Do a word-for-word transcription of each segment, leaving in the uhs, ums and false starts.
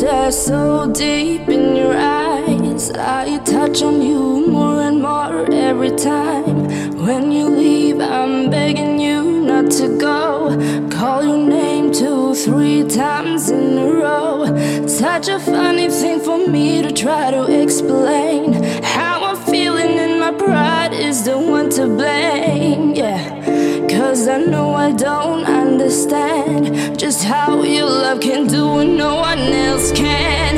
stare so deep in your eyes. I touch on you more and more every time. When you leave, I'm begging you not to go. Call your name two, three times in a row. Such a funny thing for me to try to explain. How I'm feeling and my pride is the one to blame. Yeah, cause I know I don't understand just how your love can do what no one else can.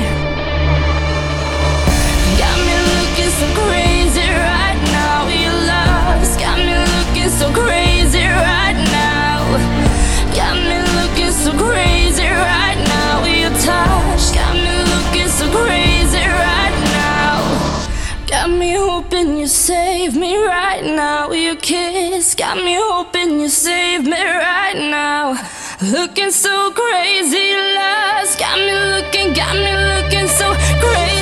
Got me looking so crazy right now. Your love's got me looking so crazy right now. Got me looking so crazy right now. Your touch got me looking so crazy right now. Got me hoping you save me right now. Your kiss got me hoping you save me right now. Looking so crazy, love's got me looking, got me looking so crazy.